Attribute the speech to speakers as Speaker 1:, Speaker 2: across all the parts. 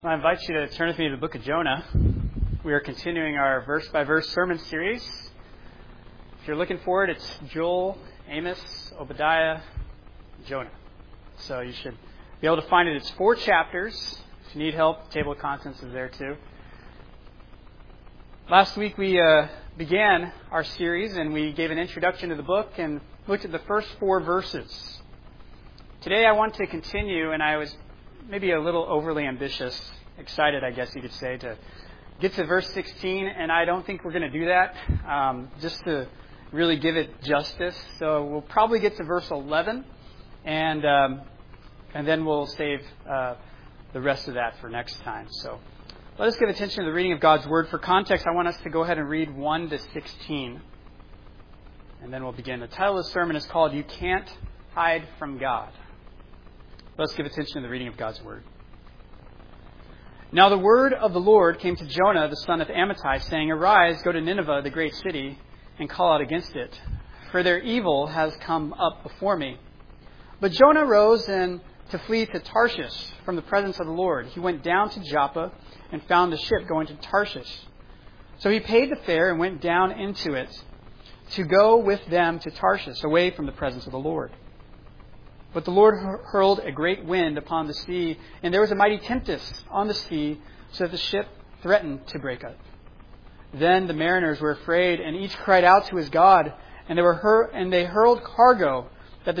Speaker 1: I invite you to turn with me to the book of Jonah. We are continuing our verse-by-verse sermon series. If you're looking for it, it's Joel, Amos, Obadiah, Jonah. So you should be able to find it. It's 4 chapters. If you need help, the table of contents is there too. Last week we began our series and we gave an introduction to the book and looked at the first 4 verses. Today I want to continue, and I was maybe a little overly ambitious, excited, I guess you could say, to get to verse 16, and I don't think we're going to do that, just to really give it justice. So we'll probably get to verse 11, and then we'll save the rest of that for next time. So let us give attention to the reading of God's Word. For context, I want us to go ahead and read 1 to 16, and then we'll begin. The title of the sermon is called, You Can't Hide from God. Let's give attention to the reading of God's Word. Now the word of the Lord came to Jonah, the son of Amittai, saying, Arise, go to Nineveh, the great city, and call out against it, for their evil has come up before me. But Jonah rose and to flee to Tarshish from the presence of the Lord. He went down to Joppa and found a ship going to Tarshish. So he paid the fare and went down into it to go with them to Tarshish, away from the presence of the Lord. But the Lord hurled a great wind upon the sea, and there was a mighty tempest on the sea, so that the ship threatened to break up. Then the mariners were afraid, and each cried out to his God, and they hurled cargo that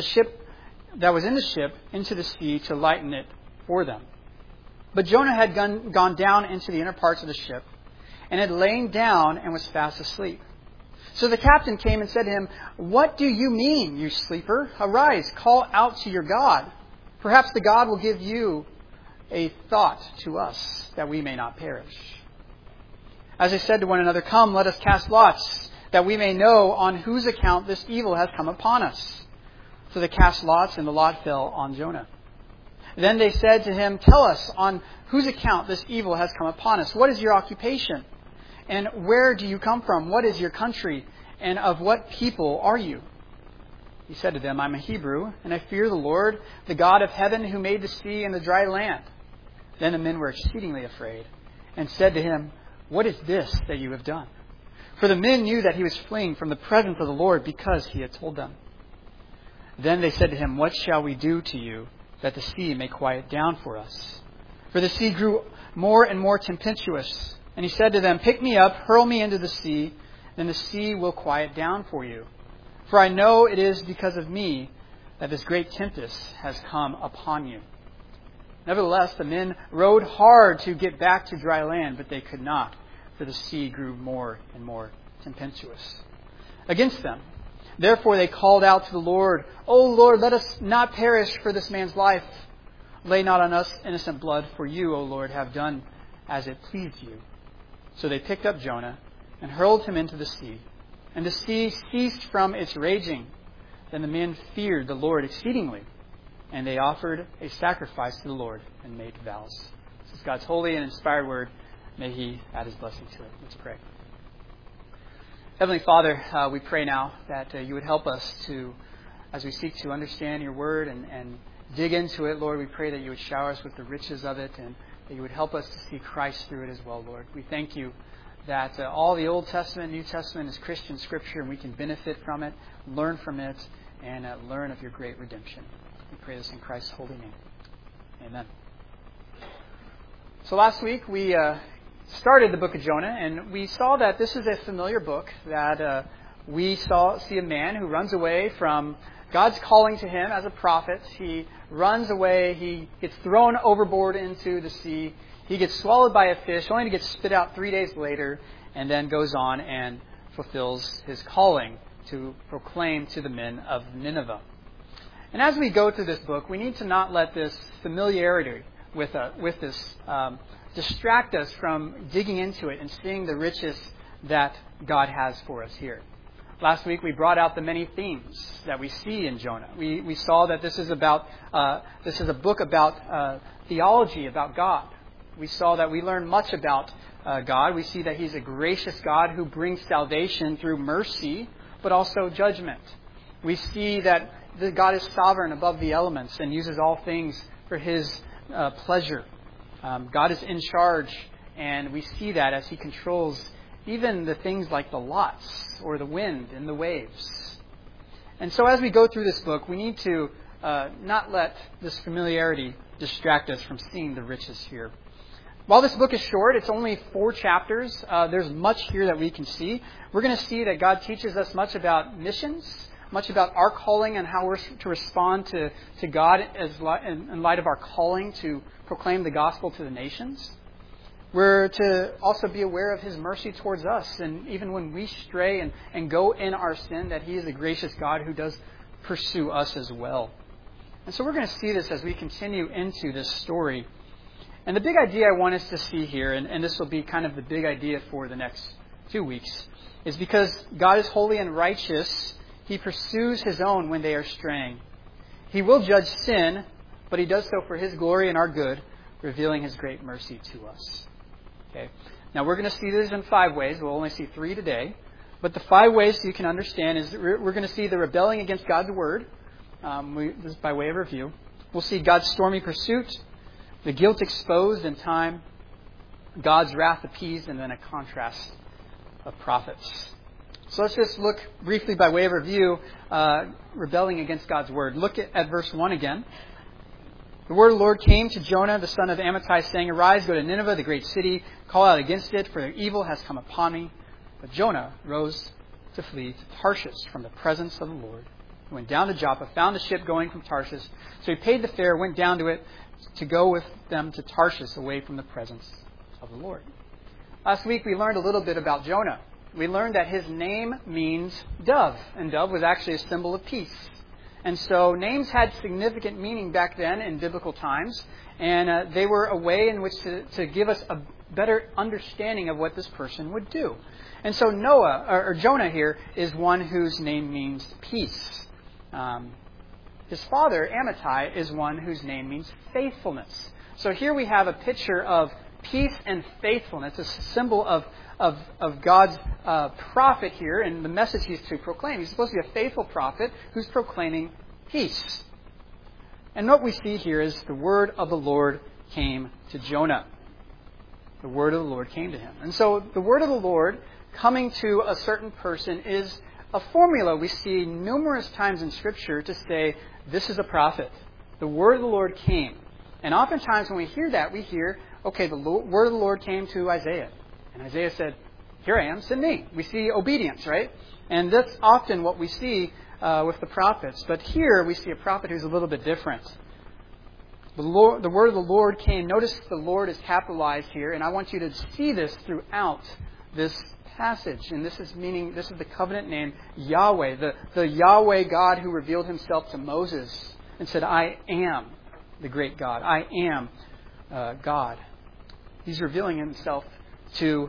Speaker 1: was in the ship into the sea to lighten it for them. But Jonah had gone down into the inner parts of the ship, and had lain down and was fast asleep. So the captain came and said to him, What do you mean, you sleeper? Arise, call out to your God. Perhaps the God will give you a thought to us, that we may not perish. As they said to one another, Come, let us cast lots, that we may know on whose account this evil has come upon us. So they cast lots, and the lot fell on Jonah. Then they said to him, Tell us on whose account this evil has come upon us. What is your occupation? And where do you come from? What is your country? And of what people are you? He said to them, I'm a Hebrew, and I fear the Lord, the God of heaven, who made the sea and the dry land. Then the men were exceedingly afraid, and said to him, What is this that you have done? For the men knew that he was fleeing from the presence of the Lord, because he had told them. Then they said to him, What shall we do to you, that the sea may quiet down for us? For the sea grew more and more tempestuous. And he said to them, Pick me up, hurl me into the sea, then the sea will quiet down for you. For I know it is because of me that this great tempest has come upon you. Nevertheless, the men rowed hard to get back to dry land, but they could not, for the sea grew more and more tempestuous against them. Therefore they called out to the Lord, O Lord, let us not perish for this man's life. Lay not on us innocent blood, for you, O Lord, have done as it pleased you. So they picked up Jonah and hurled him into the sea. And the sea ceased from its raging. Then the men feared the Lord exceedingly. And they offered a sacrifice to the Lord and made vows. This is God's holy and inspired word. May He add His blessing to it. Let's pray. Heavenly Father, we pray now that you would help us to, as we seek to understand your word and dig into it, Lord, we pray that you would shower us with the riches of it, and that you would help us to see Christ through it as well, Lord. We thank you that all the Old Testament, New Testament is Christian Scripture, and we can benefit from it, learn from it, and learn of your great redemption. We pray this in Christ's holy name. Amen. So last week we started the book of Jonah, and we saw that this is a familiar book, that we see a man who runs away from God's calling to him as a prophet. He runs away. He gets thrown overboard into the sea. He gets swallowed by a fish, only to get spit out 3 days later, and then goes on and fulfills his calling to proclaim to the men of Nineveh. And as we go through this book, we need to not let this familiarity with this distract us from digging into it and seeing the riches that God has for us here. Last week we brought out the many themes that we see in Jonah. We saw that this is a book about theology, about God. We saw that we learn much about God. We see that He's a gracious God who brings salvation through mercy, but also judgment. We see that God is sovereign above the elements and uses all things for His pleasure. God is in charge, and we see that as He controls even the things like the lots or the wind and the waves. And so as we go through this book, we need to not let this familiarity distract us from seeing the riches here. While this book is short, it's only 4 chapters. There's much here that we can see. We're going to see that God teaches us much about missions, much about our calling and how we're to respond to God in light of our calling to proclaim the gospel to the nations. We're to also be aware of His mercy towards us, and even when we stray and go in our sin, that He is a gracious God who does pursue us as well. And so we're going to see this as we continue into this story. And the big idea I want us to see here, and this will be kind of the big idea for the next 2 weeks, is because God is holy and righteous, He pursues His own when they are straying. He will judge sin, but He does so for His glory and our good, revealing His great mercy to us. Okay. Now we're going to see this in 5 ways. We'll only see 3 today. But the 5 ways you can understand is we're going to see the rebelling against God's word. This is by way of review. We'll see God's stormy pursuit, the guilt exposed in time, God's wrath appeased, and then a contrast of prophets. So let's just look briefly by way of review, rebelling against God's word. Look at verse 1 again. The word of the Lord came to Jonah, the son of Amittai, saying, "Arise, go to Nineveh, the great city, call out against it, for their evil has come upon me." But Jonah rose to flee to Tarshish from the presence of the Lord. He went down to Joppa, found a ship going from Tarshish. So he paid the fare, went down to it to go with them to Tarshish, away from the presence of the Lord. Last week we learned a little bit about Jonah. We learned that his name means dove, and dove was actually a symbol of peace. And so names had significant meaning back then in biblical times, and they were a way in which to give us a better understanding of what this person would do. And so Jonah here is one whose name means peace. His father, Amittai, is one whose name means faithfulness. So here we have a picture of peace and faithfulness, a symbol of God's prophet here, and the message he's to proclaim. He's supposed to be a faithful prophet who's proclaiming peace. And what we see here is the word of the Lord came to Jonah. The word of the Lord came to him. And so the word of the Lord coming to a certain person is a formula we see numerous times in Scripture to say, this is a prophet. The word of the Lord came. And oftentimes when we hear that, we hear, okay, the word of the Lord came to Isaiah. And Isaiah said, "Here I am, send me." We see obedience, right? And that's often what we see with the prophets. But here we see a prophet who's a little bit different. The word of the Lord came. Notice the Lord is capitalized here. And I want you to see this throughout this passage. And this is the covenant name, Yahweh. The Yahweh God who revealed Himself to Moses and said, "I am the great God. I am God." He's revealing Himself to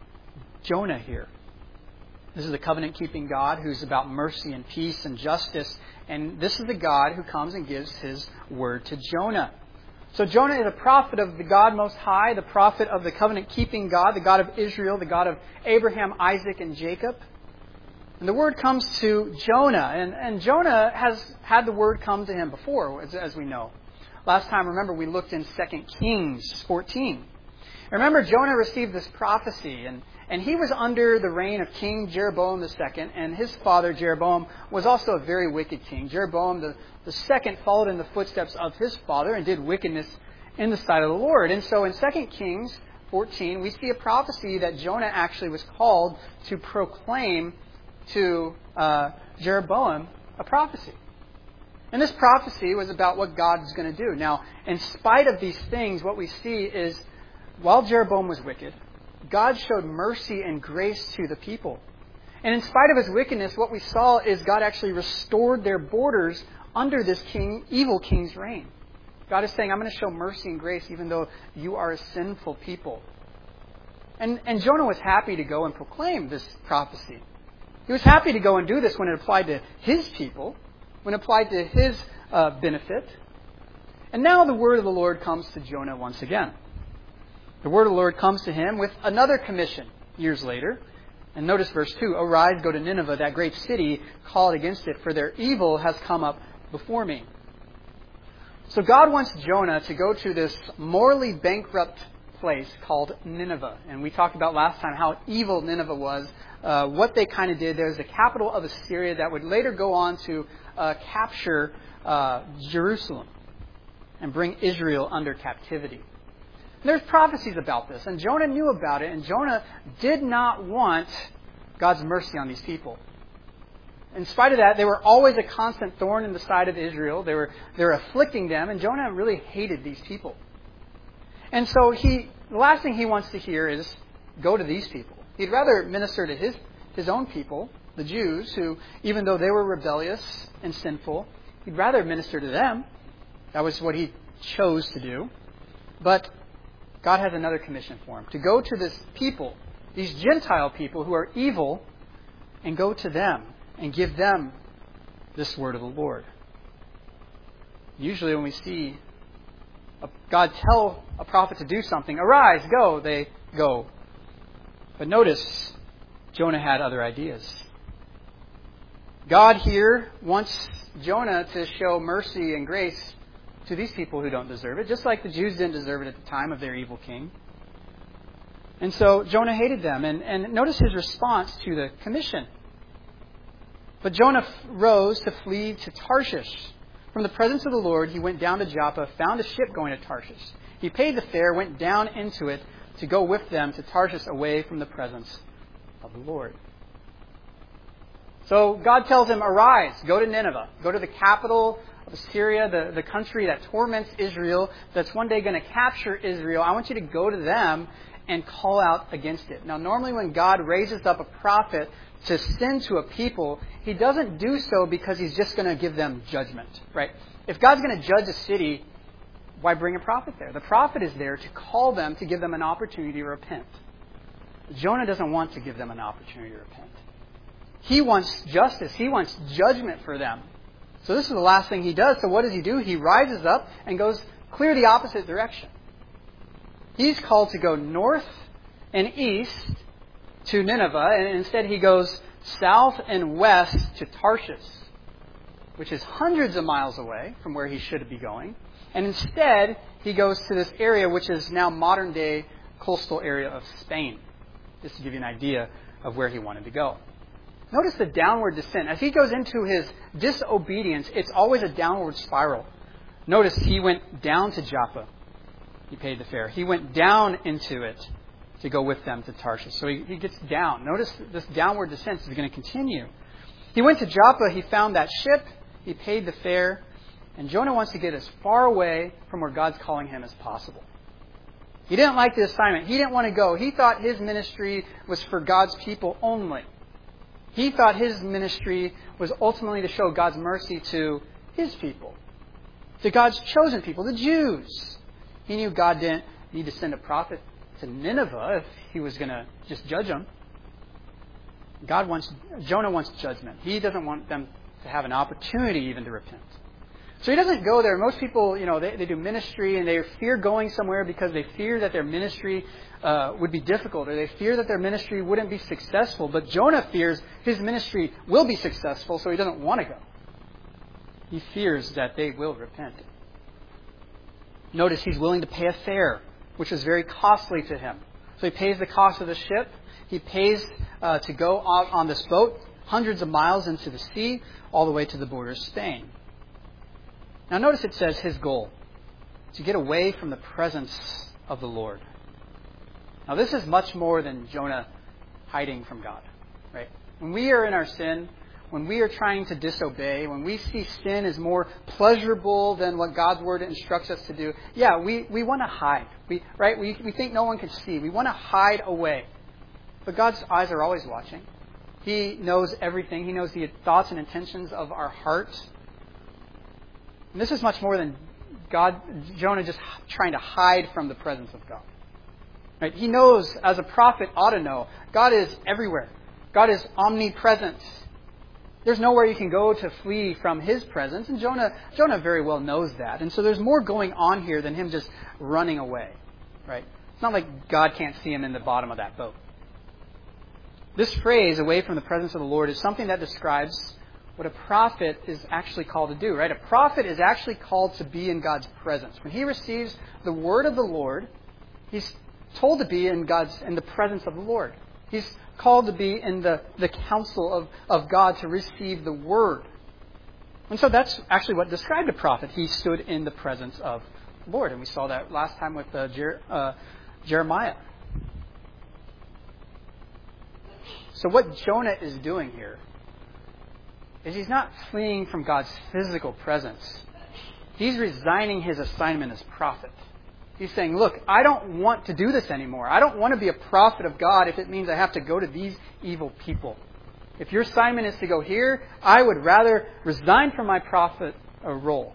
Speaker 1: Jonah here. This is the covenant-keeping God who's about mercy and peace and justice. And this is the God who comes and gives His word to Jonah. So Jonah is a prophet of the God Most High, the prophet of the covenant-keeping God, the God of Israel, the God of Abraham, Isaac, and Jacob. And the word comes to Jonah. And Jonah has had the word come to him before, as we know. Last time, remember, we looked in 2 Kings 14. Remember, Jonah received this prophecy, and he was under the reign of King Jeroboam II, and his father, Jeroboam, was also a very wicked king. Jeroboam the second followed in the footsteps of his father and did wickedness in the sight of the Lord. And so in 2 Kings 14, we see a prophecy that Jonah actually was called to proclaim to Jeroboam a prophecy. And this prophecy was about what God was going to do. Now, in spite of these things, what we see is, while Jeroboam was wicked, God showed mercy and grace to the people. And in spite of his wickedness, what we saw is God actually restored their borders under this evil king's reign. God is saying, I'm going to show mercy and grace even though you are a sinful people. And Jonah was happy to go and proclaim this prophecy. He was happy to go and do this when it applied to his people, when it applied to his benefit. And now the word of the Lord comes to Jonah once again. The word of the Lord comes to him with another commission years later. And notice verse 2, "Arise, go to Nineveh, that great city, call it against it, for their evil has come up before me." So God wants Jonah to go to this morally bankrupt place called Nineveh. And we talked about last time how evil Nineveh was, what they kind of did. There's the capital of Assyria that would later go on to capture Jerusalem and bring Israel under captivity. And there's prophecies about this, and Jonah knew about it, and Jonah did not want God's mercy on these people. In spite of that, they were always a constant thorn in the side of Israel. They were afflicting them, and Jonah really hated these people. And so the last thing he wants to hear is, go to these people. He'd rather minister to his own people, the Jews, who, even though they were rebellious and sinful, he'd rather minister to them. That was what he chose to do. But God has another commission for him, to go to this people, these Gentile people who are evil, and go to them and give them this word of the Lord. Usually when we see God tell a prophet to do something, arise, go, they go. But notice, Jonah had other ideas. God here wants Jonah to show mercy and grace to these people who don't deserve it, just like the Jews didn't deserve it at the time of their evil king. And so Jonah hated them. And notice his response to the commission. But Jonah rose to flee to Tarshish. From the presence of the Lord, he went down to Joppa, found a ship going to Tarshish. He paid the fare, went down into it to go with them to Tarshish away from the presence of the Lord. So God tells him, arise, go to Nineveh, go to the capital of Assyria, the country that torments Israel, that's one day going to capture Israel. I want you to go to them and call out against it. Now, normally when God raises up a prophet to send to a people, he doesn't do so because he's just going to give them judgment, right? If God's going to judge a city, why bring a prophet there? The prophet is there to call them, to give them an opportunity to repent. Jonah doesn't want to give them an opportunity to repent. He wants justice. He wants judgment for them. So this is the last thing he does. So what does he do? He rises up and goes clear the opposite direction. He's called to go north and east to Nineveh, and instead he goes south and west to Tarshish, which is hundreds of miles away from where he should be going. And instead, he goes to this area which is now modern-day coastal area of Spain, just to give you an idea of where he wanted to go. Notice the downward descent. As he goes into his disobedience, it's always a downward spiral. Notice he went down to Joppa. He paid the fare. He went down into it to go with them to Tarshish. So he gets down. Notice this downward descent is going to continue. He went to Joppa. He found that ship. He paid the fare. And Jonah wants to get as far away from where God's calling him as possible. He didn't like the assignment. He didn't want to go. He thought his ministry was for God's people only. He thought his ministry was ultimately to show God's mercy to his people, to God's chosen people, the Jews. He knew God didn't need to send a prophet to Nineveh if he was going to just judge them. Jonah wants judgment. He doesn't want them to have an opportunity even to repent. So he doesn't go there. Most people, they do ministry and they fear going somewhere because they fear that their ministry would be difficult, or they fear that their ministry wouldn't be successful. But Jonah fears his ministry will be successful, so he doesn't want to go. He fears that they will repent. Notice he's willing to pay a fare, which is very costly to him. So he pays the cost of the ship. He pays to go out on this boat hundreds of miles into the sea, all the way to the border of Spain. Now notice it says his goal, to get away from the presence of the Lord. Now this is much more than Jonah hiding from God, right? When we are in our sin, when we are trying to disobey, when we see sin as more pleasurable than what God's Word instructs us to do, we want to hide. We think no one can see. We want to hide away. But God's eyes are always watching. He knows everything. He knows the thoughts and intentions of our hearts. And this is much more than Jonah just trying to hide from the presence of God. Right? He knows, as a prophet ought to know, God is everywhere. God is omnipresent. There's nowhere you can go to flee from His presence. And Jonah very well knows that. And so there's more going on here than him just running away. Right? It's not like God can't see him in the bottom of that boat. This phrase, away from the presence of the Lord, is something that describes what a prophet is actually called to do, right? A prophet is actually called to be in God's presence. When he receives the word of the Lord, he's told to be in the presence of the Lord. He's called to be in the counsel of God to receive the word. And so that's actually what described a prophet. He stood in the presence of the Lord. And we saw that last time with Jeremiah. So what Jonah is doing here is he's not fleeing from God's physical presence. He's resigning his assignment as prophet. He's saying, look, I don't want to do this anymore. I don't want to be a prophet of God if it means I have to go to these evil people. If your assignment is to go here, I would rather resign from my prophet role.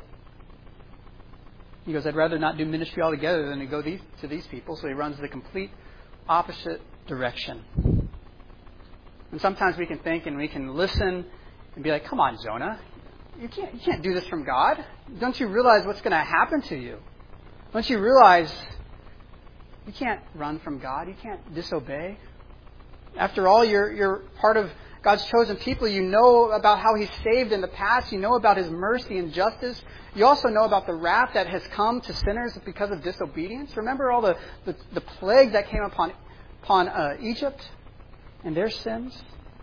Speaker 1: He goes, I'd rather not do ministry altogether than to go to these people. So he runs the complete opposite direction. And sometimes we can think and we can listen and be like, come on, Jonah. You can't do this from God. Don't you realize what's going to happen to you? Don't you realize you can't run from God? You can't disobey? After all, you're part of God's chosen people. You know about how He saved in the past. You know about His mercy and justice. You also know about the wrath that has come to sinners because of disobedience. Remember all the plague that came upon Egypt and their sins?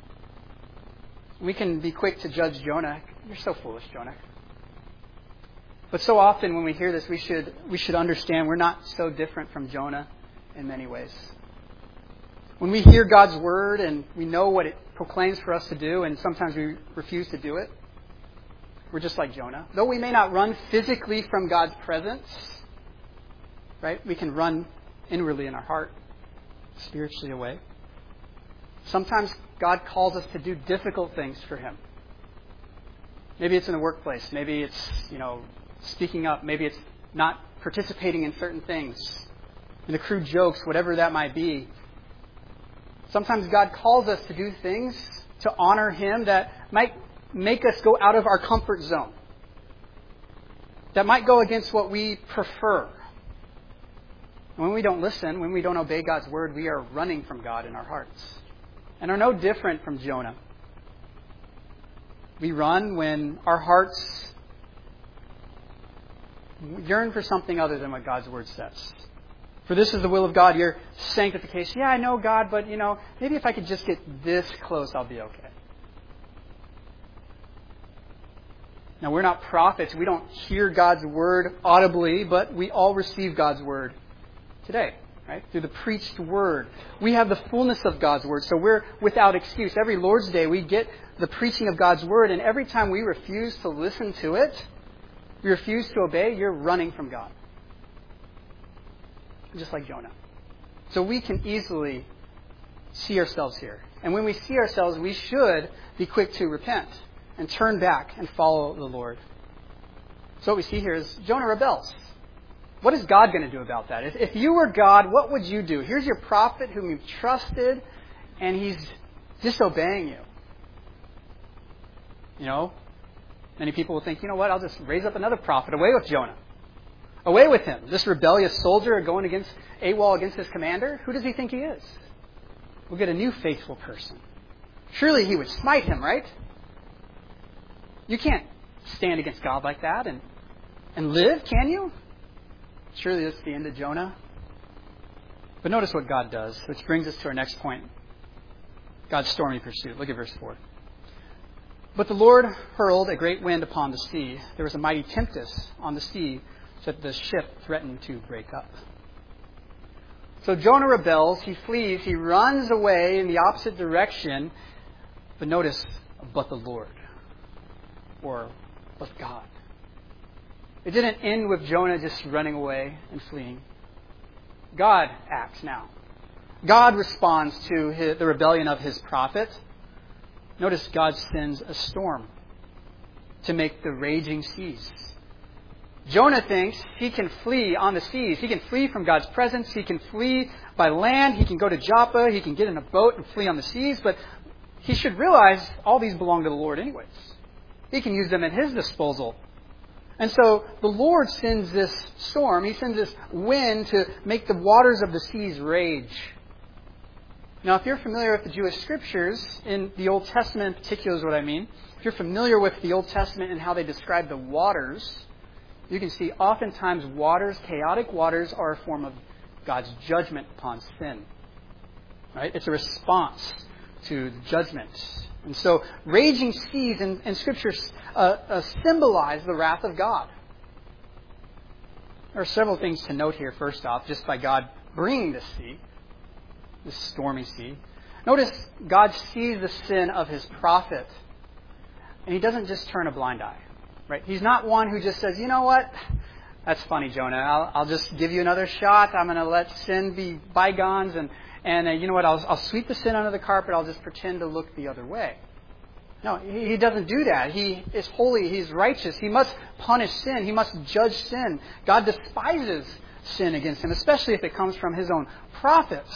Speaker 1: We can be quick to judge Jonah. You're so foolish, Jonah. But so often when we hear this, we should understand we're not so different from Jonah in many ways. When we hear God's word and we know what it proclaims for us to do, and sometimes we refuse to do it, we're just like Jonah. Though we may not run physically from God's presence, right? We can run inwardly in our heart, spiritually away. Sometimes God calls us to do difficult things for Him. Maybe it's in the workplace. Maybe it's, speaking up. Maybe it's not participating in certain things, in the crude jokes, whatever that might be. Sometimes God calls us to do things to honor Him that might make us go out of our comfort zone. That might go against what we prefer. And when we don't listen, when we don't obey God's word, we are running from God in our hearts. And are no different from Jonah. We run when our hearts yearn for something other than what God's word says. For this is the will of God, your sanctification. Yeah, I know God, but maybe if I could just get this close, I'll be okay. Now, we're not prophets. We don't hear God's word audibly, but we all receive God's word today, right? Through the preached word. We have the fullness of God's word, so we're without excuse. Every Lord's Day, we get the preaching of God's word, and every time we refuse to listen to it, we refuse to obey, you're running from God. Just like Jonah. So we can easily see ourselves here. And when we see ourselves, we should be quick to repent and turn back and follow the Lord. So what we see here is Jonah rebels. What is God going to do about that? If you were God, what would you do? Here's your prophet whom you've trusted, and he's disobeying you. Many people will think, I'll just raise up another prophet. Away with Jonah. Away with him. This rebellious soldier going against his commander. Who does he think he is? We'll get a new faithful person. Surely he would smite him, right? You can't stand against God like that and live, can you? Surely that's the end of Jonah. But notice what God does, which brings us to our next point. God's stormy pursuit. Look at verse 4. But the Lord hurled a great wind upon the sea. There was a mighty tempest on the sea, so that the ship threatened to break up. So Jonah rebels, he flees, he runs away in the opposite direction. But notice, but the Lord. Or, but God. It didn't end with Jonah just running away and fleeing. God acts now. God responds to the rebellion of His prophet. Notice God sends a storm to make the raging seas. Jonah thinks he can flee on the seas. He can flee from God's presence. He can flee by land. He can go to Joppa. He can get in a boat and flee on the seas. But he should realize all these belong to the Lord anyways. He can use them at His disposal. And so the Lord sends this storm. He sends this wind to make the waters of the seas rage. Now, if you're familiar with the Jewish scriptures, in the Old Testament in particular is what I mean, if you're familiar with the Old Testament and how they describe the waters, you can see oftentimes chaotic waters, are a form of God's judgment upon sin. Right? It's a response to the judgment. And so raging seas in Scripture symbolize the wrath of God. There are several things to note here. First off, just by God bringing this sea, this stormy sea. Notice God sees the sin of His prophet, and He doesn't just turn a blind eye. Right? He's not one who just says, you know what? That's funny, Jonah. I'll just give you another shot. I'm going to let sin be bygones, and you know what? I'll sweep the sin under the carpet. I'll just pretend to look the other way. No, He doesn't do that. He is holy. He's righteous. He must punish sin. He must judge sin. God despises sin against Him, especially if it comes from His own prophets.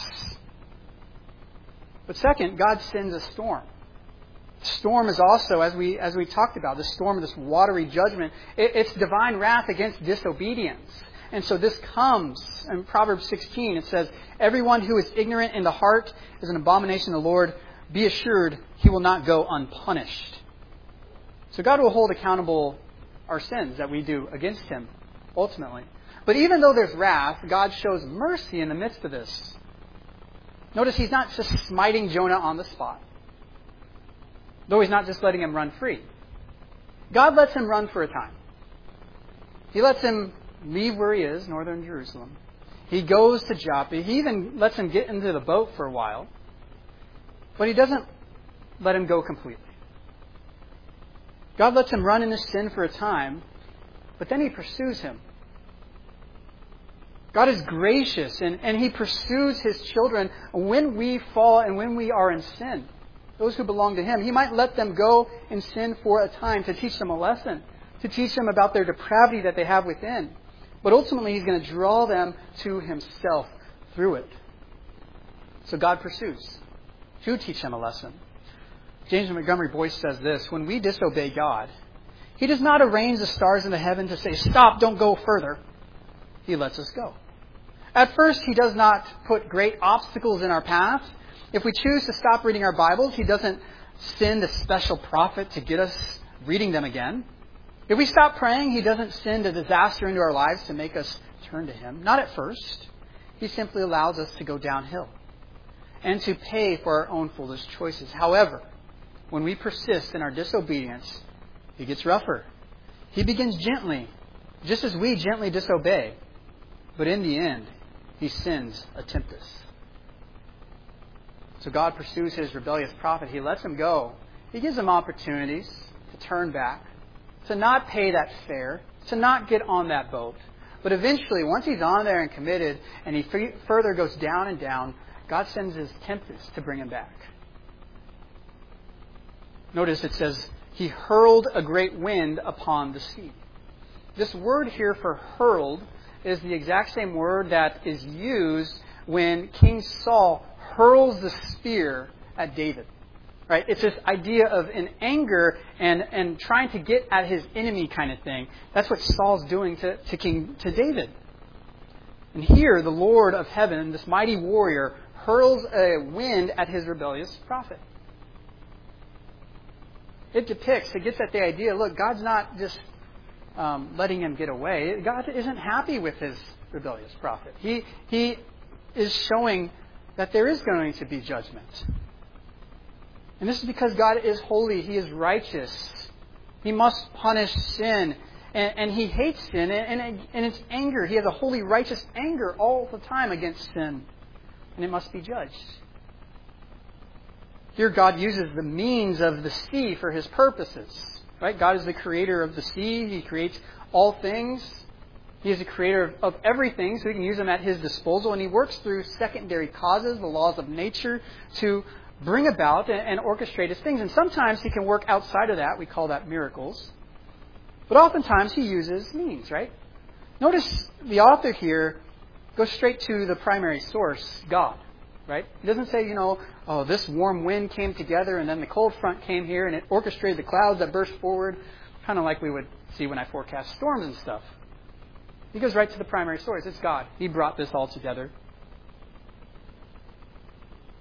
Speaker 1: But second, God sends a storm. Storm is also, as we talked about, the storm of this watery judgment. It's divine wrath against disobedience. And so this comes in Proverbs 16. It says, everyone who is ignorant in the heart is an abomination to the Lord. Be assured He will not go unpunished. So God will hold accountable our sins that we do against Him, ultimately. But even though there's wrath, God shows mercy in the midst of this. Notice He's not just smiting Jonah on the spot. Though He's not just letting him run free. God lets him run for a time. He lets him leave where he is, northern Jerusalem. He goes to Joppa. He even lets him get into the boat for a while. But He doesn't let him go completely. God lets him run in his sin for a time, but then He pursues him. God is gracious, and He pursues His children when we fall and when we are in sin. Those who belong to Him. He might let them go in sin for a time to teach them a lesson, to teach them about their depravity that they have within. But ultimately, He's going to draw them to Himself through it. So God pursues to teach them a lesson. James Montgomery Boyce says this: when we disobey God, He does not arrange the stars in the heaven to say, stop, don't go further. He lets us go. At first, He does not put great obstacles in our path. If we choose to stop reading our Bibles, He doesn't send a special prophet to get us reading them again. If we stop praying, He doesn't send a disaster into our lives to make us turn to Him. Not at first. He simply allows us to go downhill and to pay for our own foolish choices. However, when we persist in our disobedience, He gets rougher. He begins gently, just as we gently disobey. But in the end, He sends a tempest. So God pursues His rebellious prophet. He lets him go. He gives him opportunities to turn back, to not pay that fare, to not get on that boat. But eventually, once he's on there and committed, and he further goes down and down, God sends His tempest to bring him back. Notice it says, He hurled a great wind upon the sea. This word here for hurled is the exact same word that is used when King Saul hurls the spear at David. Right? It's this idea of in anger and trying to get at his enemy kind of thing. That's what Saul's doing to David. And here, the Lord of heaven, this mighty warrior, hurls a wind at his rebellious prophet. It gets at the idea, look, God's not just letting him get away. God isn't happy with his rebellious prophet. He is showing that there is going to be judgment. And this is because God is holy. He is righteous. He must punish sin. And He hates sin. And it's anger. He has a holy, righteous anger all the time against sin. And it must be judged. Here God uses the means of the sea for His purposes. Right? God is the creator of the sea. He creates all things. He is the creator of everything, so He can use them at His disposal. And He works through secondary causes, the laws of nature, to bring about and orchestrate His things. And sometimes He can work outside of that. We call that miracles. But oftentimes He uses means, right? Notice the author here goes straight to the primary source, God. Right? He doesn't say, this warm wind came together and then the cold front came here and it orchestrated the clouds that burst forward. Kind of like we would see when I forecast storms and stuff. He goes right to the primary source. It's God. He brought this all together.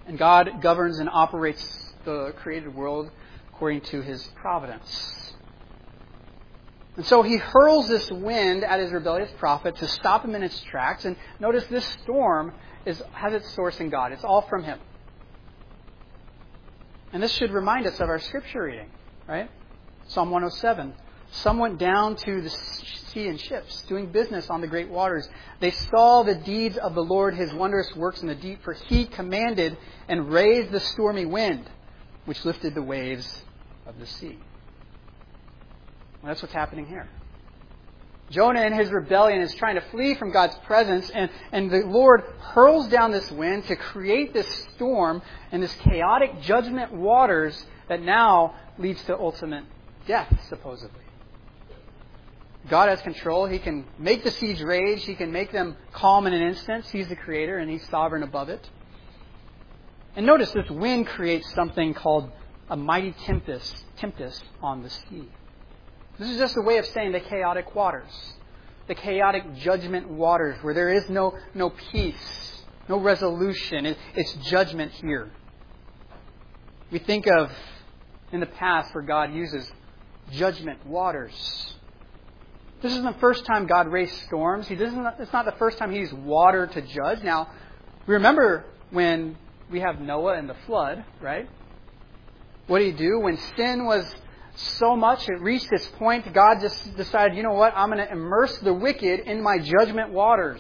Speaker 1: And God governs and operates the created world according to His providence. And so He hurls this wind at His rebellious prophet to stop him in its tracks. And notice this storm has its source in God. It's all from Him. And this should remind us of our scripture reading, right? Psalm 107. Some went down to the sea in ships, doing business on the great waters. They saw the deeds of the Lord, His wondrous works in the deep, for He commanded and raised the stormy wind, which lifted the waves of the sea. Well, that's what's happening here. Jonah in his rebellion is trying to flee from God's presence, and the Lord hurls down this wind to create this storm and this chaotic judgment waters that now leads to ultimate death, supposedly. God has control. He can make the seas rage. He can make them calm in an instant. He's the creator and He's sovereign above it. And notice this wind creates something called a mighty tempest on the sea. This is just a way of saying the chaotic waters. The chaotic judgment waters where there is no peace, no resolution. It's judgment here. We think of in the past where God uses judgment waters. This isn't the first time God raised storms. It's not the first time He used water to judge. Now, we remember when we have Noah and the flood, right? What did He do? When sin was so much, it reached its point, God just decided, you know what? I'm going to immerse the wicked in my judgment waters.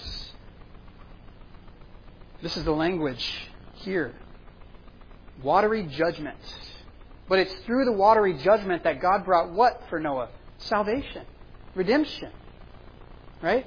Speaker 1: This is the language here. Watery judgment. But it's through the watery judgment that God brought what for Noah? Salvation. Redemption. Right?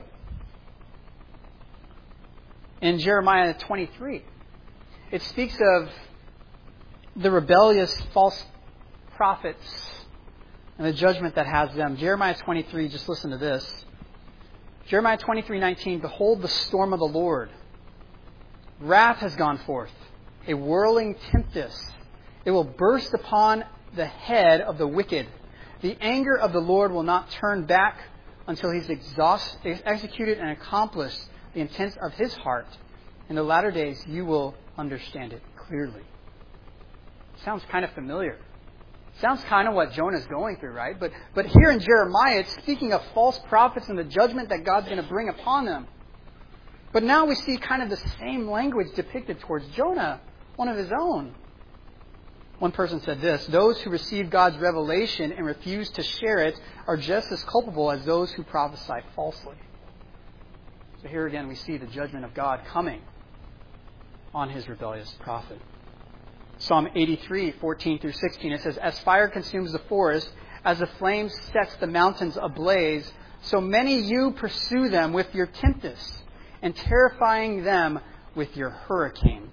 Speaker 1: In Jeremiah 23, it speaks of the rebellious false prophets and the judgment that has them. Jeremiah 23, just listen to this. Jeremiah 23:19, behold the storm of the Lord. Wrath has gone forth, a whirling tempest. It will burst upon the head of the wicked. The anger of the Lord will not turn back until He's executed and accomplished the intents of His heart. In the latter days, you will understand it clearly. Sounds kind of familiar. Sounds kind of what Jonah's going through, right? But here in Jeremiah, it's speaking of false prophets and the judgment that God's going to bring upon them. But now we see kind of the same language depicted towards Jonah, one of his own. One person said this, those who receive God's revelation and refuse to share it are just as culpable as those who prophesy falsely. So here again we see the judgment of God coming on His rebellious prophet. Psalm 83:14 through 16, it says, as fire consumes the forest, as the flame sets the mountains ablaze, so many you pursue them with your tempests, and terrifying them with your hurricane.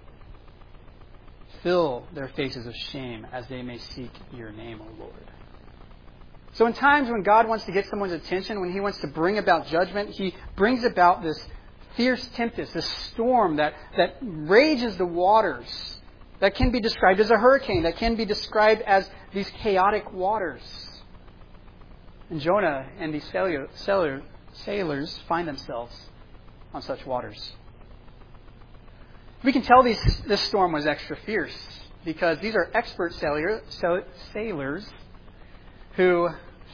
Speaker 1: Fill their faces of shame as they may seek your name, O Lord. So in times when God wants to get someone's attention, when He wants to bring about judgment, He brings about this fierce tempest, this storm that rages the waters, that can be described as a hurricane, that can be described as these chaotic waters. And Jonah and these sailors find themselves on such waters. We can tell this storm was extra fierce because these are expert sailors who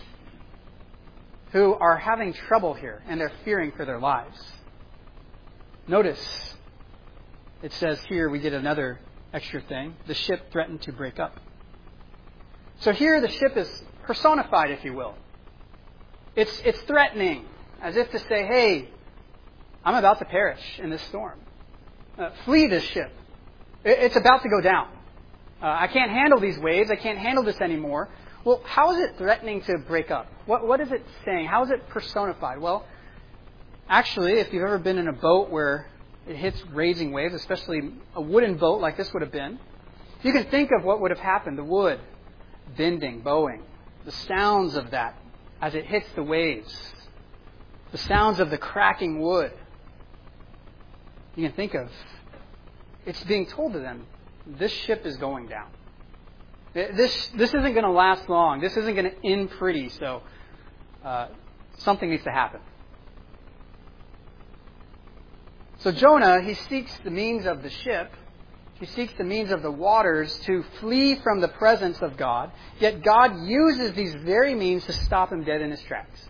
Speaker 1: are having trouble here and they're fearing for their lives. Notice, it says here we get another extra thing. The ship threatened to break up. So here the ship is personified, if you will. It's threatening, as if to say, hey, I'm about to perish in this storm. Flee this ship. It's about to go down. I can't handle these waves. I can't handle this anymore. Well, how is it threatening to break up? What is it saying? How is it personified? Well, actually, if you've ever been in a boat where it hits raging waves, especially a wooden boat like this would have been, you can think of what would have happened. The wood bending, bowing, the sounds of that as it hits the waves, the sounds of the cracking wood. You can think of, it's being told to them, this ship is going down. This isn't going to last long. This isn't going to end pretty, so something needs to happen. So Jonah, he seeks the means of the ship. He seeks the means of the waters to flee from the presence of God. Yet God uses these very means to stop him dead in his tracks.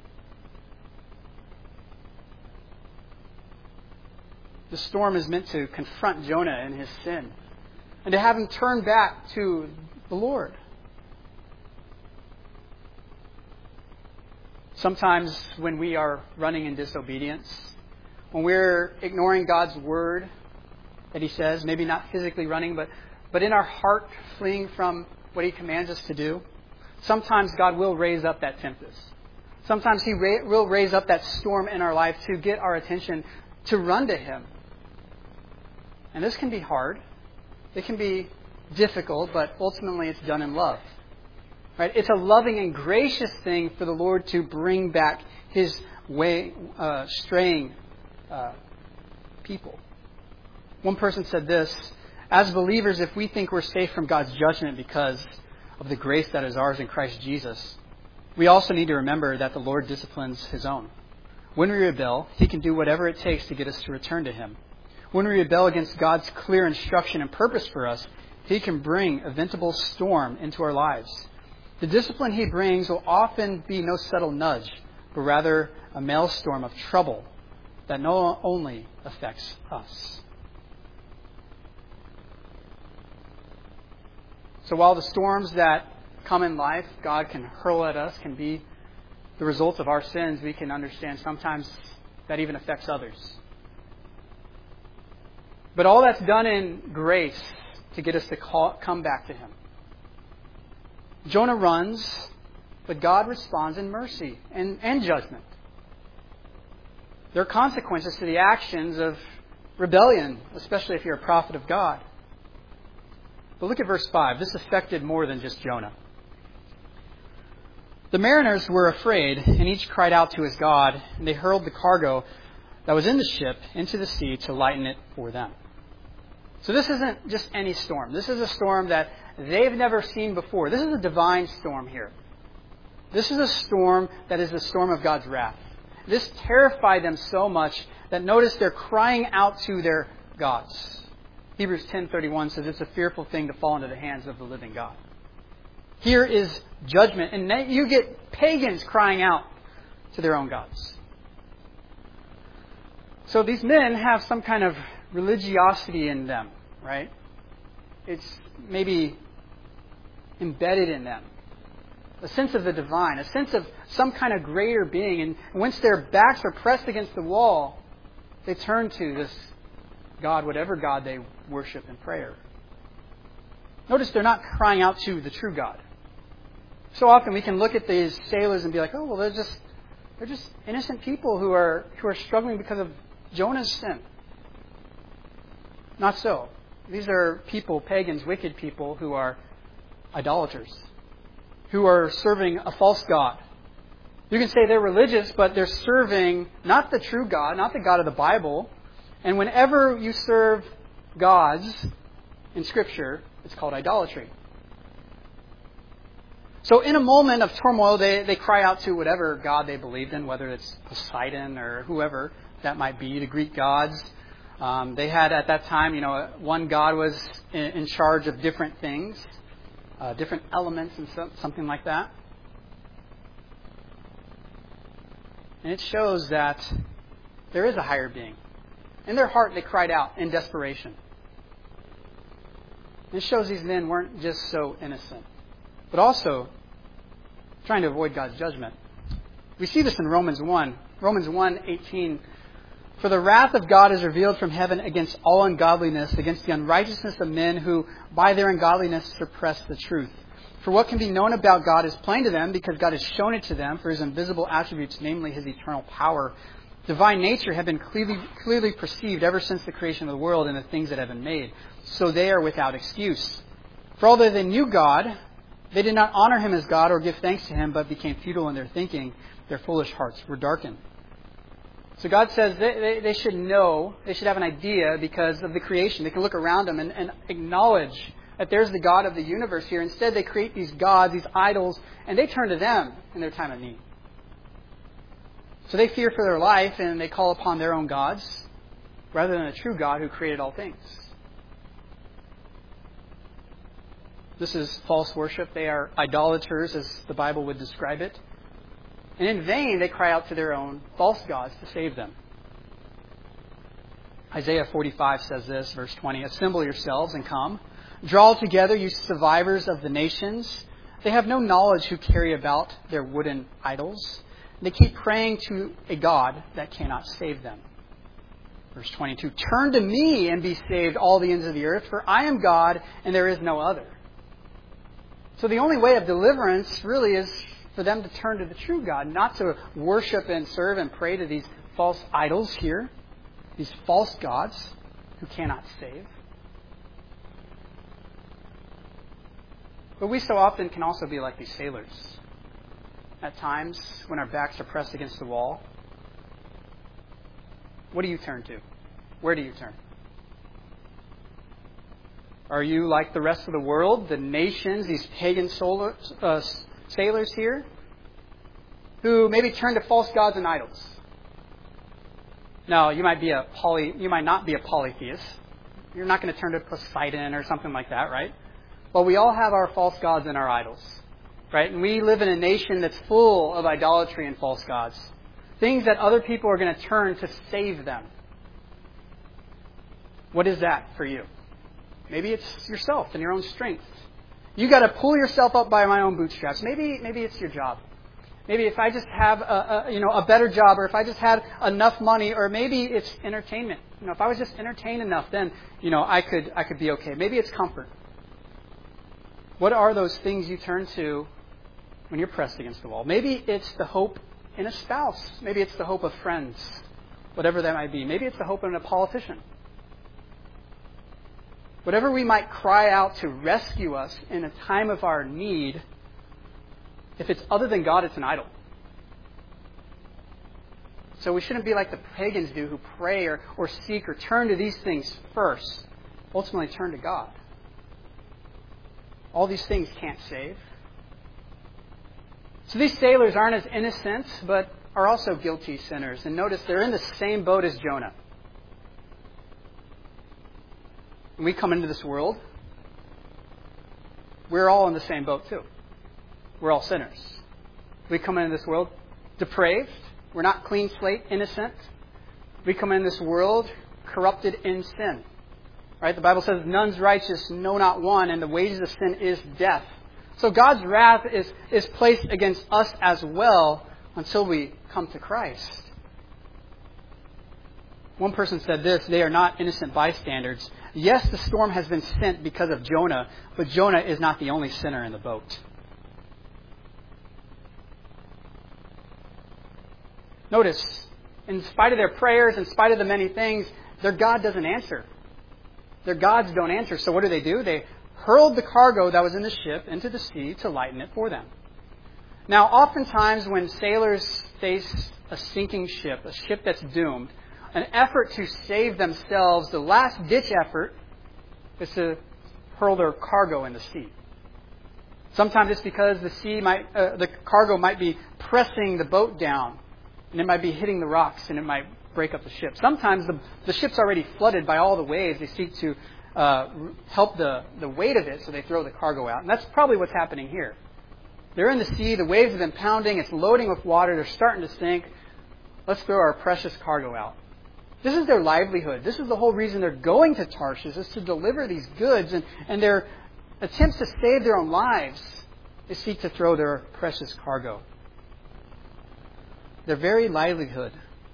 Speaker 1: The storm is meant to confront Jonah in his sin and to have him turn back to the Lord. Sometimes when we are running in disobedience, when we're ignoring God's word that He says, maybe not physically running, but in our heart fleeing from what He commands us to do, sometimes God will raise up that tempest. Sometimes He will raise up that storm in our life to get our attention, to run to Him. And this can be hard. It can be difficult, but ultimately it's done in love. Right? It's a loving and gracious thing for the Lord to bring back His straying people. One person said this: as believers, if we think we're safe from God's judgment because of the grace that is ours in Christ Jesus, we also need to remember that the Lord disciplines His own. When we rebel, He can do whatever it takes to get us to return to Him. When we rebel against God's clear instruction and purpose for us, He can bring a vengeful storm into our lives. The discipline He brings will often be no subtle nudge, but rather a maelstrom of trouble that not only affects us. So while the storms that come in life, God can hurl at us, can be the result of our sins, we can understand sometimes that even affects others. But all that's done in grace to get us to come back to Him. Jonah runs, but God responds in mercy and judgment. There are consequences to the actions of rebellion, especially if you're a prophet of God. But look at verse 5. This affected more than just Jonah. The mariners were afraid, and each cried out to his God, and they hurled the cargo that was in the ship into the sea to lighten it for them. So this isn't just any storm. This is a storm that they've never seen before. This is a divine storm here. This is a storm that is the storm of God's wrath. This terrified them so much that notice they're crying out to their gods. Hebrews 10:31 says it's a fearful thing to fall into the hands of the living God. Here is judgment, and you get pagans crying out to their own gods. So these men have some kind of religiosity in them, right? It's maybe embedded in them. A sense of the divine, a sense of some kind of greater being. And once their backs are pressed against the wall, they turn to this God, whatever God they worship in prayer. Notice they're not crying out to the true God. So often we can look at these sailors and be like, oh, well, they're just innocent people who are struggling because of Jonah's sin. Not so. These are people, pagans, wicked people who are idolaters, who are serving a false god. You can say they're religious, but they're serving not the true God, not the God of the Bible. And whenever you serve gods in Scripture, it's called idolatry. So in a moment of turmoil, they cry out to whatever god they believed in, whether it's Poseidon or whoever that might be, the Greek gods. They had at that time, one god was in charge of different things, different elements and something like that. And it shows that there is a higher being. In their heart, they cried out in desperation. And it shows these men weren't just so innocent, but also trying to avoid God's judgment. We see this in Romans 1. Romans 1:18. For the wrath of God is revealed from heaven against all ungodliness, against the unrighteousness of men who by their ungodliness suppress the truth. For what can be known about God is plain to them, because God has shown it to them, for His invisible attributes, namely His eternal power, divine nature, have been clearly perceived ever since the creation of the world and the things that have been made. So they are without excuse. For although they knew God, they did not honor Him as God or give thanks to Him, but became futile in their thinking. Their foolish hearts were darkened. So God says they should know, they should have an idea because of the creation. They can look around them and acknowledge that there's the God of the universe here. Instead, they create these gods, these idols, and they turn to them in their time of need. So they fear for their life and they call upon their own gods rather than a true God who created all things. This is false worship. They are idolaters, as the Bible would describe it. And in vain, they cry out to their own false gods to save them. Isaiah 45 says this, verse 20, "Assemble yourselves and come. Draw together, you survivors of the nations. They have no knowledge who carry about their wooden idols. They keep praying to a God that cannot save them." Verse 22, "Turn to me and be saved, all the ends of the earth, for I am God and there is no other." So the only way of deliverance really is for them to turn to the true God, not to worship and serve and pray to these false idols here, these false gods who cannot save. But we so often can also be like these sailors. At times, when our backs are pressed against the wall, what do you turn to? Where do you turn? Are you like the rest of the world, the nations, these pagan sailors here, who maybe turn to false gods and idols? Now, you might not be a polytheist. You're not going to turn to Poseidon or something like that, right? But we all have our false gods and our idols, right? And we live in a nation that's full of idolatry and false gods. Things that other people are going to turn to save them. What is that for you? Maybe it's yourself and your own strength. You got to pull yourself up by my own bootstraps. Maybe it's your job. Maybe if I just have a better job, or if I just had enough money, or maybe it's entertainment. If I was just entertained enough, then I could be okay. Maybe it's comfort. What are those things you turn to when you're pressed against the wall? Maybe it's the hope in a spouse. Maybe it's the hope of friends, whatever that might be. Maybe it's the hope in a politician. Whatever we might cry out to rescue us in a time of our need, if it's other than God, it's an idol. So we shouldn't be like the pagans do, who pray or seek or turn to these things first. Ultimately turn to God. All these things can't save. So these sailors aren't as innocent, but are also guilty sinners. And notice they're in the same boat as Jonah. When we come into this world, we're all in the same boat too. We're all sinners. We come into this world depraved. We're not clean slate, innocent. We come in this world corrupted in sin. Right? The Bible says, "None's righteous, no, not one, and the wages of sin is death." So God's wrath is placed against us as well until we come to Christ. One person said this: "They are not innocent bystanders. Yes, the storm has been sent because of Jonah, but Jonah is not the only sinner in the boat." Notice, in spite of their prayers, in spite of the many things, their God doesn't answer. Their gods don't answer. So what do? They hurled the cargo that was in the ship into the sea to lighten it for them. Now, oftentimes when sailors face a sinking ship, a ship that's doomed, an effort to save themselves, the last-ditch effort is to hurl their cargo in the sea. Sometimes it's because the cargo might be pressing the boat down, and it might be hitting the rocks, and it might break up the ship. Sometimes the ship's already flooded by all the waves. They seek to help the weight of it, so they throw the cargo out. And that's probably what's happening here. They're in the sea. The waves have been pounding. It's loading with water. They're starting to sink. Let's throw our precious cargo out. This is their livelihood. This is the whole reason they're going to Tarshish, is to deliver these goods. And their attempts to save their own lives, they seek to throw their precious cargo. Their very livelihood.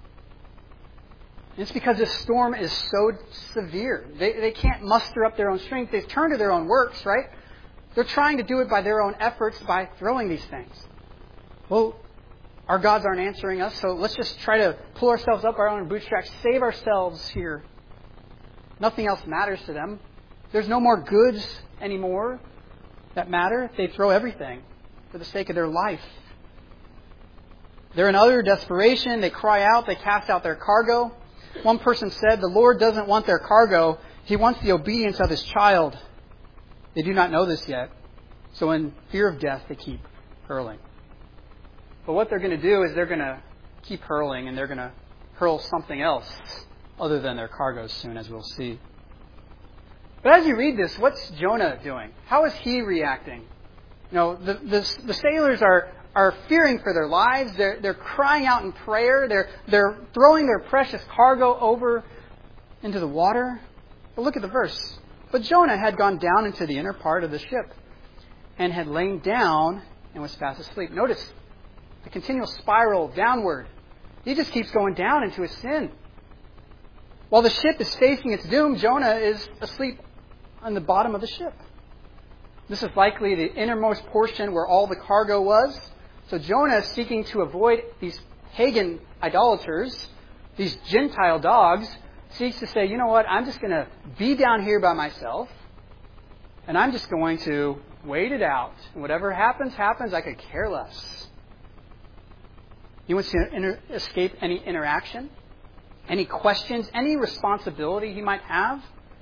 Speaker 1: It's because this storm is so severe. They can't muster up their own strength. They turn to their own works, right? They're trying to do it by their own efforts by throwing these things. Well, our gods aren't answering us, so let's just try to pull ourselves up our own bootstraps, save ourselves here. Nothing else matters to them. There's no more goods anymore that matter. They throw everything for the sake of their life. They're in utter desperation. They cry out. They cast out their cargo. One person said, "The Lord doesn't want their cargo. He wants the obedience of His child." They do not know this yet. So in fear of death, they keep hurling. But what they're going to do is they're going to keep hurling, and they're going to hurl something else other than their cargo soon, as we'll see. But as you read this, what's Jonah doing? How is he reacting? The sailors are fearing for their lives. They're crying out in prayer. They're throwing their precious cargo over into the water. But look at the verse. But Jonah had gone down into the inner part of the ship and had lain down and was fast asleep. Notice the continual spiral downward. He just keeps going down into his sin. While the ship is facing its doom, Jonah is asleep on the bottom of the ship. This is likely the innermost portion where all the cargo was. So Jonah is seeking to avoid these pagan idolaters, these Gentile dogs, seeks to say, you know what, I'm just going to be down here by myself, and I'm just going to wait it out. And whatever happens, happens. I could care less. He wants to escape any interaction, any questions, any responsibility he might have.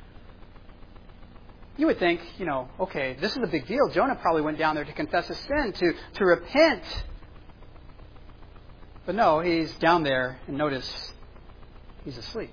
Speaker 1: You would think, okay, this is a big deal. Jonah probably went down there to confess his sin, to repent. But no, he's down there, and notice, he's asleep.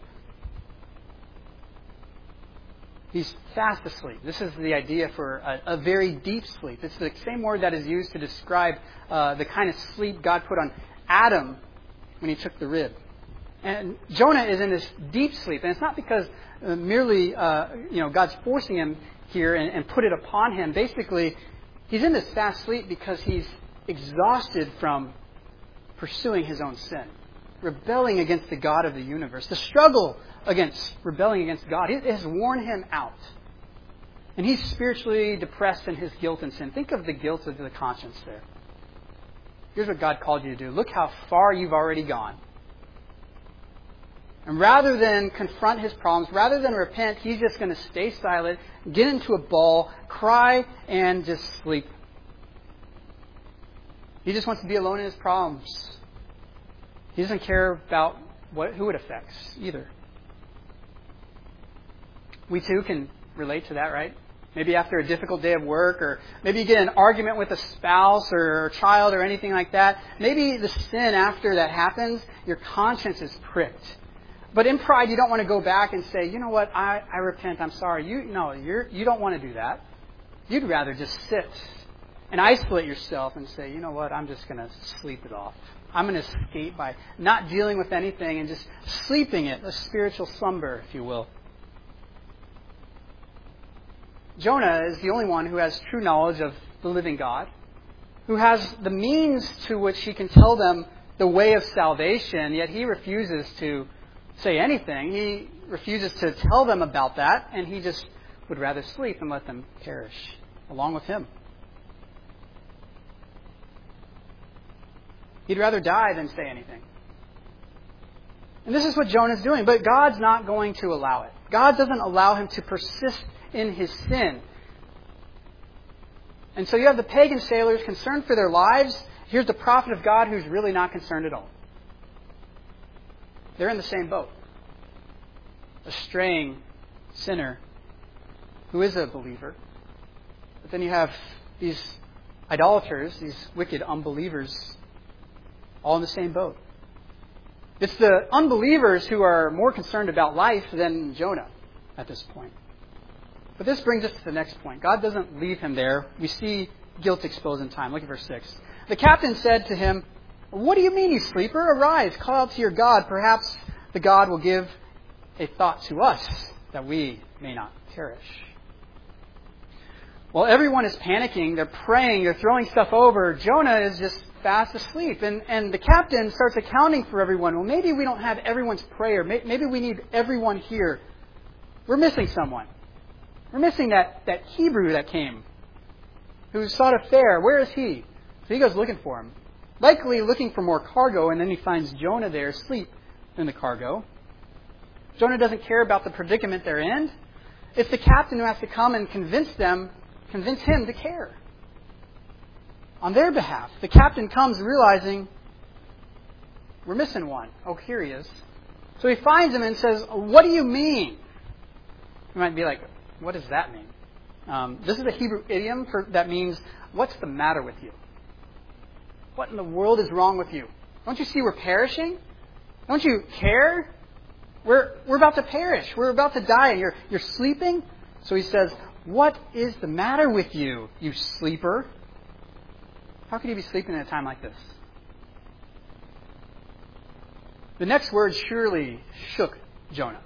Speaker 1: He's fast asleep. This is the idea for a very deep sleep. It's the same word that is used to describe the kind of sleep God put on Adam when he took the rib. And Jonah is in this deep sleep. And it's not because merely God's forcing him here and put it upon him. Basically, he's in this fast sleep because he's exhausted from pursuing his own sin, rebelling against the God of the universe. The struggle against rebelling against God, it has worn him out. And he's spiritually depressed in his guilt and sin. Think of the guilt of the conscience there. Here's what God called you to do. Look how far you've already gone. And rather than confront his problems, rather than repent, he's just going to stay silent, get into a ball, cry, and just sleep. He just wants to be alone in his problems. He doesn't care about who it affects either. We too can relate to that, right? Maybe after a difficult day of work, or maybe you get in an argument with a spouse or a child or anything like that. Maybe the sin after that happens, your conscience is pricked. But in pride, you don't want to go back and say, you know what, I repent, I'm sorry. You don't want to do that. You'd rather just sit and isolate yourself and say, you know what, I'm just going to sleep it off. I'm going to escape by not dealing with anything and just sleeping it, a spiritual slumber, if you will. Jonah is the only one who has true knowledge of the living God, who has the means to which he can tell them the way of salvation, yet he refuses to say anything. He refuses to tell them about that, and he just would rather sleep and let them perish along with him. He'd rather die than say anything. And this is what Jonah's doing, but God's not going to allow it. God doesn't allow him to persist in his sin. And so you have the pagan sailors concerned for their lives. Here's the prophet of God who's really not concerned at all. They're in the same boat. A straying sinner who is a believer. But then you have these idolaters, these wicked unbelievers, all in the same boat. It's the unbelievers who are more concerned about life than Jonah at this point. But this brings us to the next point. God doesn't leave him there. We see guilt exposed in time. Look at verse 6. The captain said to him, "What do you mean, you sleeper? Arise, call out to your God. Perhaps the God will give a thought to us that we may not perish." While everyone is panicking, they're praying, they're throwing stuff over, Jonah is just fast asleep. And the captain starts accounting for everyone. Well, maybe we don't have everyone's prayer. Maybe we need everyone here. We're missing someone. We're missing that Hebrew that came, who sought a fare. Where is he? So he goes looking for him. Likely looking for more cargo, and then he finds Jonah there asleep in the cargo. Jonah doesn't care about the predicament they're in. It's the captain who has to come and convince him to care on their behalf. The captain comes realizing, we're missing one. Oh, here he is. So he finds him and says, "What do you mean?" You might be like, what does that mean? This is a Hebrew idiom that means, what's the matter with you? What in the world is wrong with you? Don't you see we're perishing? Don't you care? We're about to perish. We're about to die, and you're sleeping? So he says, "What is the matter with you, you sleeper?" How could you be sleeping at a time like this? The next word surely shook Jonah.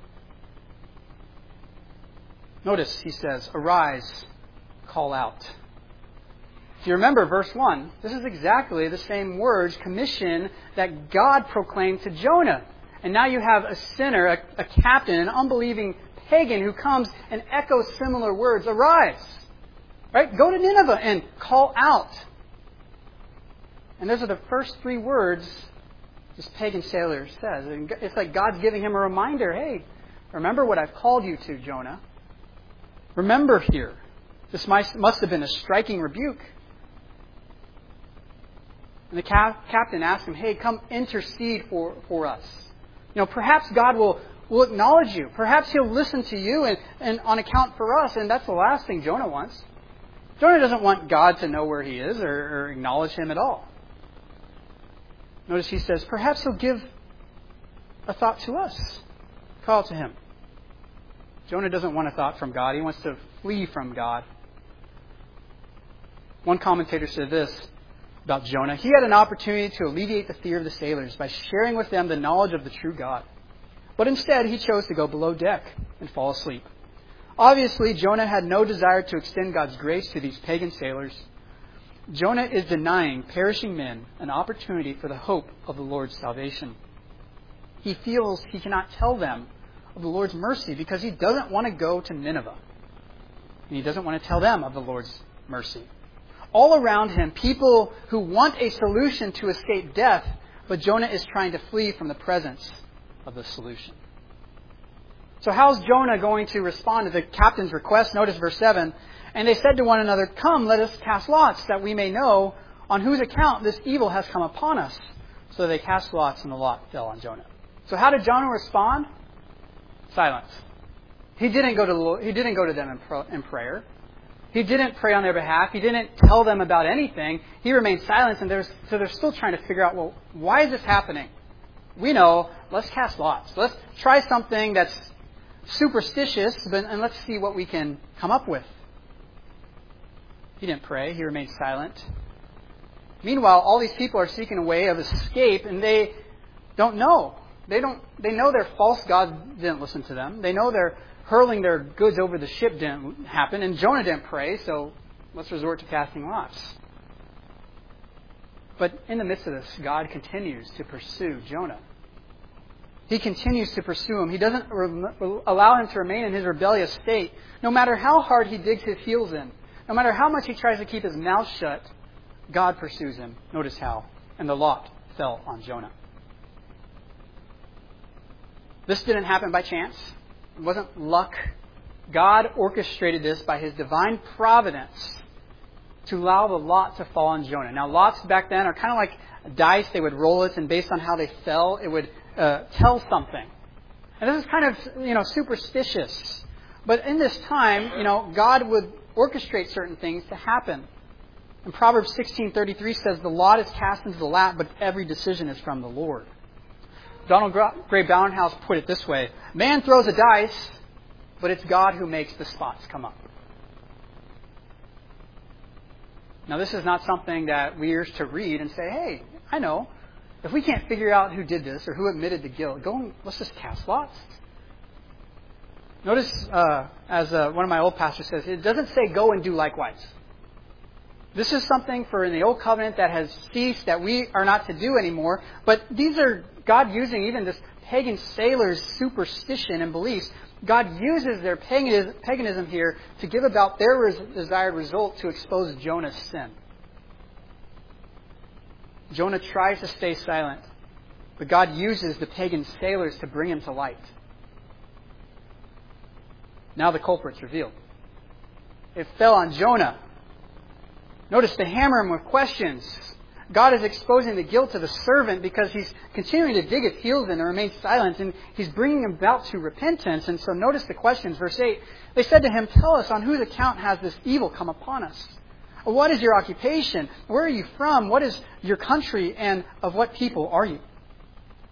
Speaker 1: Notice he says, "Arise, call out." If you remember verse 1, this is exactly the same words, commission, that God proclaimed to Jonah. And now you have a sinner, a captain, an unbelieving pagan who comes and echoes similar words. Arise. Right? Go to Nineveh and call out. And those are the first three words this pagan sailor says. And it's like God's giving him a reminder. Hey, remember what I've called you to, Jonah. Remember here. This must have been a striking rebuke. And the captain asked him, hey, come intercede for us. Perhaps God will acknowledge you. Perhaps He'll listen to you and on account for us. And that's the last thing Jonah wants. Jonah doesn't want God to know where he is or acknowledge him at all. Notice he says, perhaps He'll give a thought to us. Call to Him. Jonah doesn't want a thought from God. He wants to flee from God. One commentator said this about Jonah. He had an opportunity to alleviate the fear of the sailors by sharing with them the knowledge of the true God. But instead, he chose to go below deck and fall asleep. Obviously, Jonah had no desire to extend God's grace to these pagan sailors. Jonah is denying perishing men an opportunity for the hope of the Lord's salvation. He feels he cannot tell them of the Lord's mercy because he doesn't want to go to Nineveh. And he doesn't want to tell them of the Lord's mercy. All around him, people who want a solution to escape death, but Jonah is trying to flee from the presence of the solution. So how's Jonah going to respond to the captain's request? Notice verse 7. And they said to one another, come, let us cast lots, that we may know on whose account this evil has come upon us. So they cast lots, and the lot fell on Jonah. So how did Jonah respond? Silence. He didn't go to them in prayer. He didn't pray on their behalf. He didn't tell them about anything. He remained silent, and they're still trying to figure out, well, why is this happening? We know, let's cast lots. Let's try something that's superstitious, and let's see what we can come up with. He didn't pray. He remained silent. Meanwhile, all these people are seeking a way of escape, and they don't know. They know their false god didn't listen to them. They know they're hurling their goods over the ship didn't happen, and Jonah didn't pray, so let's resort to casting lots. But in the midst of this, God continues to pursue Jonah. He continues to pursue him. He doesn't allow him to remain in his rebellious state. No matter how hard he digs his heels in, no matter how much he tries to keep his mouth shut, God pursues him. Notice how. And the lot fell on Jonah. This didn't happen by chance. It wasn't luck. God orchestrated this by His divine providence to allow the lot to fall on Jonah. Now, lots back then are kind of like dice. They would roll it, and based on how they fell, it would tell something. And this is kind of, superstitious. But in this time, God would orchestrate certain things to happen. And Proverbs 16:33 says, the lot is cast into the lap, but every decision is from the Lord. Donald Gray Bowenhouse put it this way: man throws a dice, but it's God who makes the spots come up. Now, this is not something that we are to read and say, hey, I know. If we can't figure out who did this or who admitted the guilt, let's just cast lots. Notice, as one of my old pastors says, it doesn't say go and do likewise. This is something for in the Old Covenant that has ceased, that we are not to do anymore. But these are God using even this pagan sailor's superstition and beliefs. God uses their paganism here to give about their desired result to expose Jonah's sin. Jonah tries to stay silent, but God uses the pagan sailors to bring him to light. Now the culprit's revealed. It fell on Jonah. Notice they hammer him with questions. God is exposing the guilt of the servant because he's continuing to dig his heels in and remain silent, and he's bringing him about to repentance. And so notice the questions. Verse 8, they said to him, tell us, on whose account has this evil come upon us? What is your occupation? Where are you from? What is your country? And of what people are you?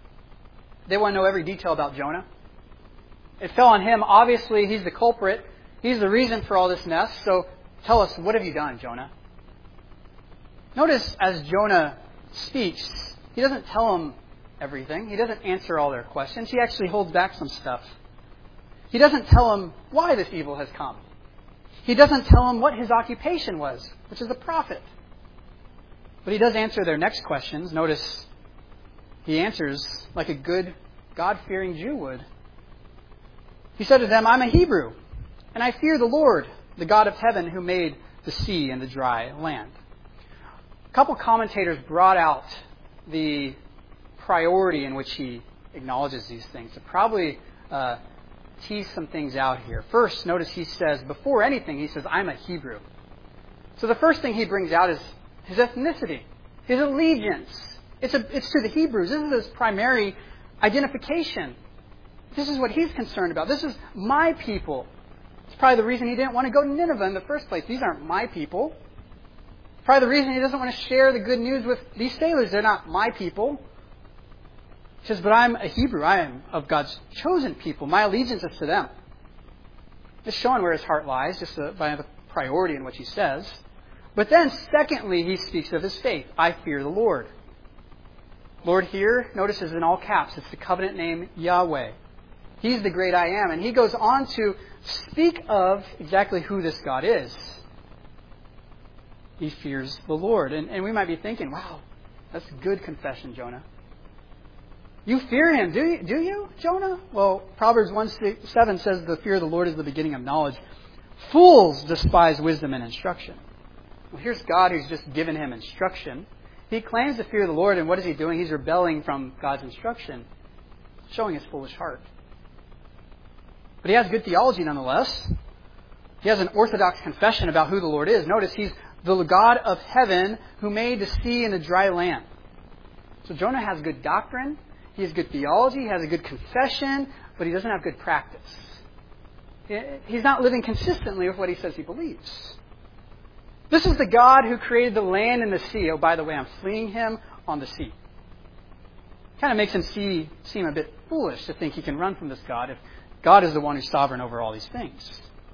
Speaker 1: They want to know every detail about Jonah. It fell on him. Obviously, he's the culprit. He's the reason for all this mess. So tell us, what have you done, Jonah? Notice as Jonah speaks, he doesn't tell them everything. He doesn't answer all their questions. He actually holds back some stuff. He doesn't tell them why this evil has come. He doesn't tell them what his occupation was, which is a prophet. But he does answer their next questions. Notice he answers like a good God-fearing Jew would. He said to them, I'm a Hebrew, and I fear the Lord, the God of heaven, who made the sea and the dry land. A couple commentators brought out the priority in which he acknowledges these things to probably tease some things out here. First, notice he says, before anything, he says, I'm a Hebrew. So the first thing he brings out is his ethnicity, his allegiance. It's to the Hebrews. This is his primary identification. This is what he's concerned about. This is my people. It's probably the reason he didn't want to go to Nineveh in the first place. These aren't my people. Probably the reason he doesn't want to share the good news with these sailors. They're not my people. He says, but I'm a Hebrew. I am of God's chosen people. My allegiance is to them. Just showing where his heart lies, just by the priority in which he says. But then, secondly, he speaks of his faith. I fear the Lord. Lord here, notice, is in all caps. It's the covenant name Yahweh. He's the great I am. And he goes on to speak of exactly who this God is. He fears the Lord. And we might be thinking, wow, that's a good confession, Jonah. You fear him, do you, Jonah? Well, Proverbs 1:7 says the fear of the Lord is the beginning of knowledge. Fools despise wisdom and instruction. Well, here's God who's just given him instruction. He claims to fear the Lord, and what is he doing? He's rebelling from God's instruction, showing his foolish heart. But he has good theology nonetheless. He has an orthodox confession about who the Lord is. Notice he's the God of heaven who made the sea and the dry land. So Jonah has good doctrine. He has good theology. He has a good confession, but he doesn't have good practice. He's not living consistently with what he says he believes. This is the God who created the land and the sea. Oh, by the way, I'm fleeing him on the sea. Kind of makes him seem a bit foolish to think he can run from this God if God is the one who's sovereign over all these things.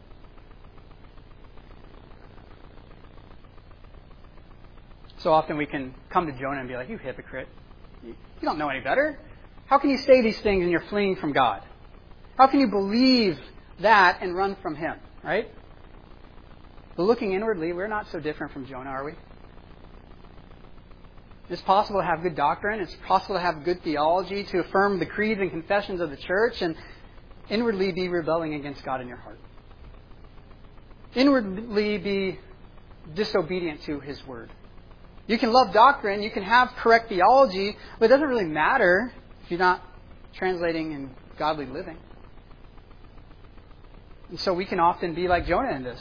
Speaker 1: So often we can come to Jonah and be like, you hypocrite. You don't know any better. How can you say these things and you're fleeing from God? How can you believe that and run from him, right? But looking inwardly, we're not so different from Jonah, are we? It's possible to have good doctrine. It's possible to have good theology, to affirm the creeds and confessions of the church, and inwardly be rebelling against God in your heart. Inwardly be disobedient to his word. You can love doctrine, you can have correct theology, but it doesn't really matter if you're not translating in godly living. And so we can often be like Jonah in this.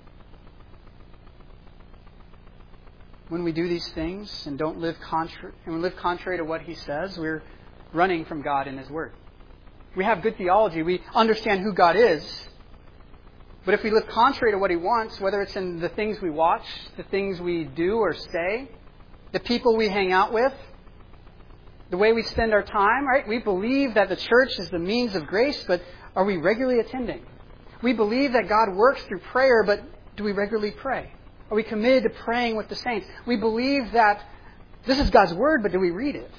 Speaker 1: When we do these things and don't live contrary to what he says, we're running from God and his word. We have good theology, we understand who God is, but if we live contrary to what he wants, whether it's in the things we watch, the things we do or say, the people we hang out with, the way we spend our time, right? We believe that the church is the means of grace, but are we regularly attending? We believe that God works through prayer, but do we regularly pray? Are we committed to praying with the saints? We believe that this is God's word, but do we read it?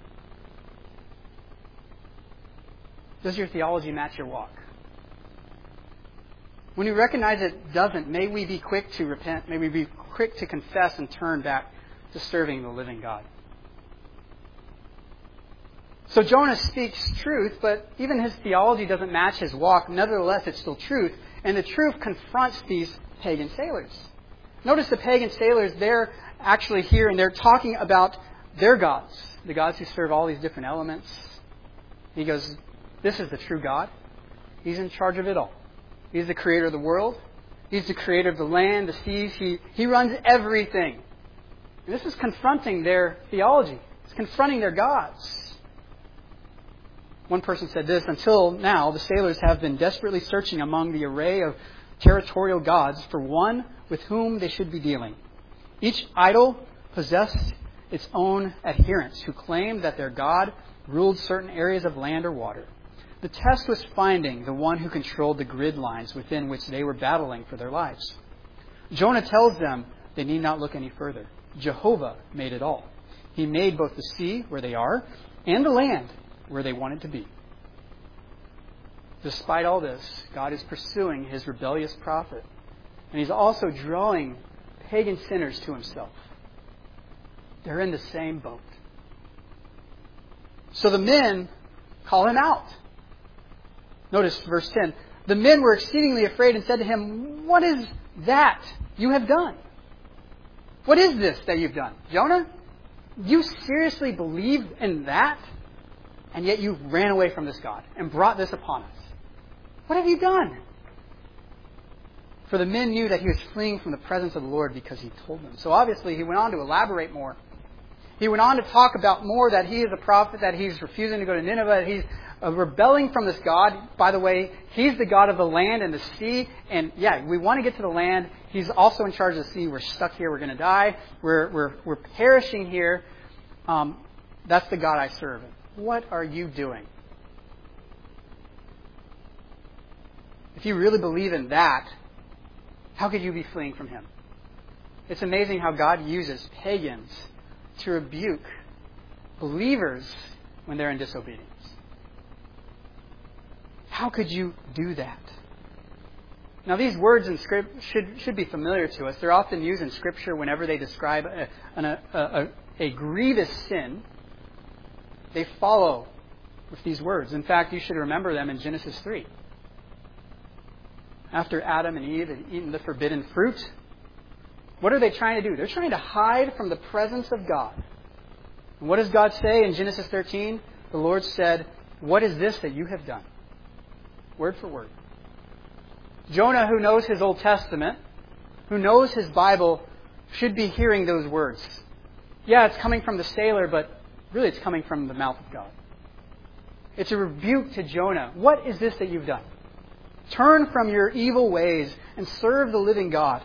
Speaker 1: Does your theology match your walk? When we recognize it doesn't, may we be quick to repent. May we be quick to confess and turn back to serving the living God. So Jonah speaks truth, but even his theology doesn't match his walk. Nevertheless, it's still truth. And the truth confronts these pagan sailors. Notice the pagan sailors, they're actually here and they're talking about their gods. The gods who serve all these different elements. He goes, this is the true God. He's in charge of it all. He's the creator of the world. He's the creator of the land, the seas. He runs everything. And this is confronting their theology. It's confronting their gods. One person said this, until now, the sailors have been desperately searching among the array of territorial gods for one with whom they should be dealing. Each idol possessed its own adherents who claimed that their god ruled certain areas of land or water. The test was finding the one who controlled the grid lines within which they were battling for their lives. Jonah tells them they need not look any further. Jehovah made it all. He made both the sea, where they are, and the land, where they wanted to be. Despite all this, God is pursuing His rebellious prophet. And He's also drawing pagan sinners to Himself. They're in the same boat. So the men call him out. Notice verse 10. The men were exceedingly afraid and said to him, "What is that you have done? What is this that you've done? Jonah, you seriously believe in that? And yet you ran away from this God and brought this upon us. What have you done?" For the men knew that he was fleeing from the presence of the Lord because He told them. So obviously he went on to elaborate more. He went on to talk about more, that he is a prophet, that he's refusing to go to Nineveh, that he's rebelling from this God. By the way, He's the God of the land and the sea. And yeah, we want to get to the land. He's also in charge of the sea. We're stuck here. We're going to die. We're perishing here. That's the God I serve. What are you doing? If you really believe in that, how could you be fleeing from Him? It's amazing how God uses pagans to rebuke believers when they're in disobedience. How could you do that? Now, these words in Scripture should be familiar to us. They're often used in Scripture whenever they describe a grievous sin. They follow with these words. In fact, you should remember them in Genesis 3. After Adam and Eve had eaten the forbidden fruit, what are they trying to do? They're trying to hide from the presence of God. And what does God say in Genesis 13? The Lord said, "What is this that you have done?" Word for word. Jonah, who knows his Old Testament, who knows his Bible, should be hearing those words. Yeah, it's coming from the sailor, but really it's coming from the mouth of God. It's a rebuke to Jonah. What is this that you've done? Turn from your evil ways and serve the living God.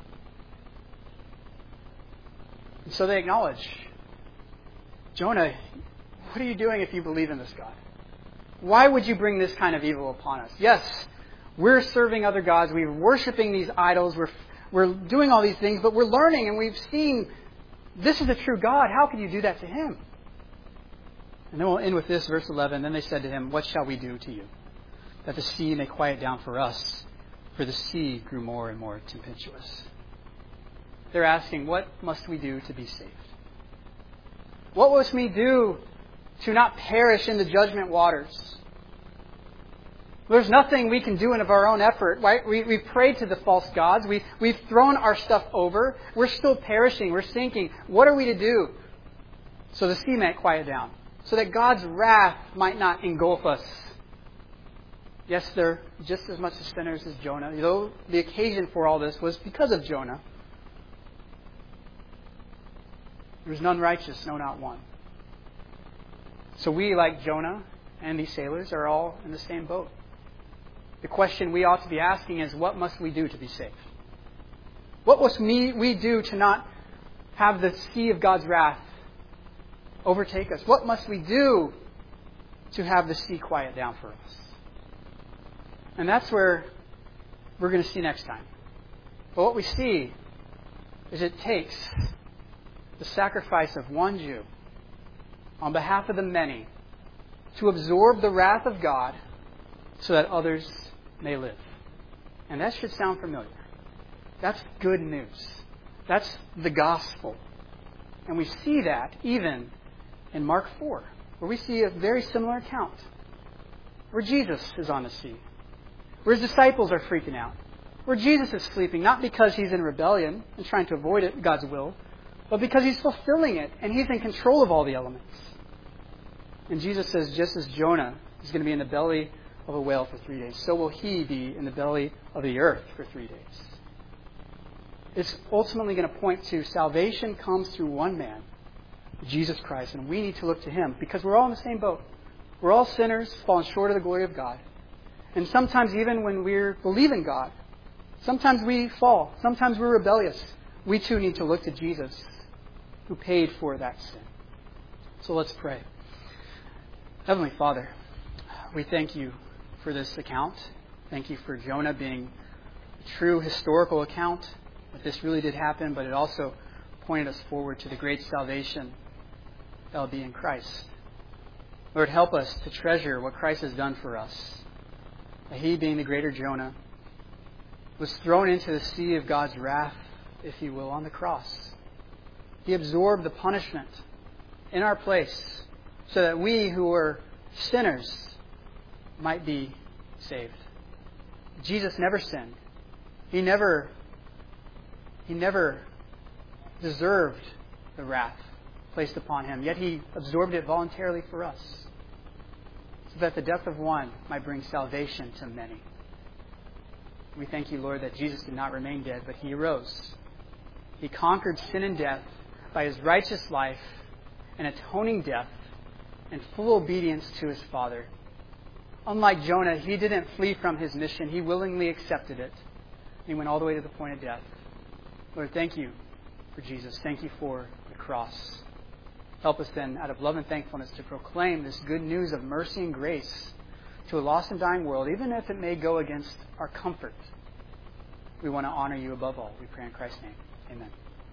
Speaker 1: And so they acknowledge, Jonah, what are you doing if you believe in this God? Why would you bring this kind of evil upon us? Yes, we're serving other gods. We're worshiping these idols. We're doing all these things, but we're learning and we've seen this is a true God. How can you do that to Him? And then we'll end with this, verse 11. Then they said to him, "What shall we do to you, that the sea may quiet down for us?" For the sea grew more and more tempestuous. They're asking, what must we do to be saved? What must we do to not perish in the judgment waters? There's nothing we can do in of our own effort. Right? We've prayed to the false gods. We've thrown our stuff over. We're still perishing. We're sinking. What are we to do so the sea might quiet down? So that God's wrath might not engulf us. Yes, they're just as much as sinners as Jonah, though the occasion for all this was because of Jonah. There is none righteous, no, not one. So we, like Jonah and these sailors, are all in the same boat. The question we ought to be asking is, what must we do to be saved? What must we do to not have the sea of God's wrath overtake us? What must we do to have the sea quiet down for us? And that's where we're going to see next time. But what we see is it takes the sacrifice of one Jew on behalf of the many to absorb the wrath of God so that others may live. And that should sound familiar. That's good news. That's the gospel. And we see that even in Mark 4, where we see a very similar account, where Jesus is on the sea, where His disciples are freaking out, where Jesus is sleeping, not because He's in rebellion and trying to avoid it, God's will, but because He's fulfilling it and He's in control of all the elements. And Jesus says, just as Jonah is going to be in the belly of a whale for 3 days, so will He be in the belly of the earth for 3 days. It's ultimately going to point to salvation comes through one man, Jesus Christ, and we need to look to Him because we're all in the same boat. We're all sinners, falling short of the glory of God. And sometimes even when we're believing God, sometimes we fall. Sometimes we're rebellious. We too need to look to Jesus, who paid for that sin. So let's pray. Heavenly Father, we thank you for this account. Thank you for Jonah being a true historical account, that this really did happen, but it also pointed us forward to the great salvation that will be in Christ. Lord, help us to treasure what Christ has done for us. That He, being the greater Jonah, was thrown into the sea of God's wrath, if you will, on the cross. He absorbed the punishment in our place so that we who were sinners might be saved. Jesus never sinned. He never deserved the wrath placed upon Him, yet He absorbed it voluntarily for us, so that the death of one might bring salvation to many. We thank you, Lord, that Jesus did not remain dead, but He arose. He conquered sin and death by His righteous life and atoning death and full obedience to His Father. Unlike Jonah, he didn't flee from his mission. He willingly accepted it. He went all the way to the point of death. Lord, thank you for Jesus. Thank you for the cross. Help us then, out of love and thankfulness, to proclaim this good news of mercy and grace to a lost and dying world, even if it may go against our comfort. We want to honor you above all. We pray in Christ's name. Amen.